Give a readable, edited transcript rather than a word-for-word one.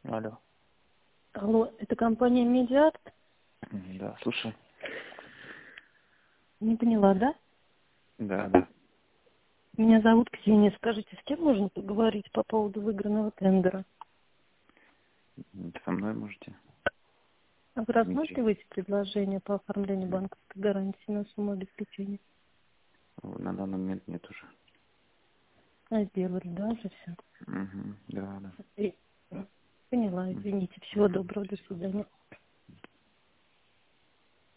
Алло. Алло, это компания Медиарт? Да, слушай. Не поняла, да? Да. Меня зовут Ксения. Скажите, с кем можно поговорить по поводу выигранного тендера? Со мной можете. А вы Дмитрий. рассматриваете предложение по оформлению банковской гарантии на сумму обеспечения? На данный момент нет уже. А сделали, да, уже все? Угу. Да. Поняла, извините. Всего доброго, до свидания.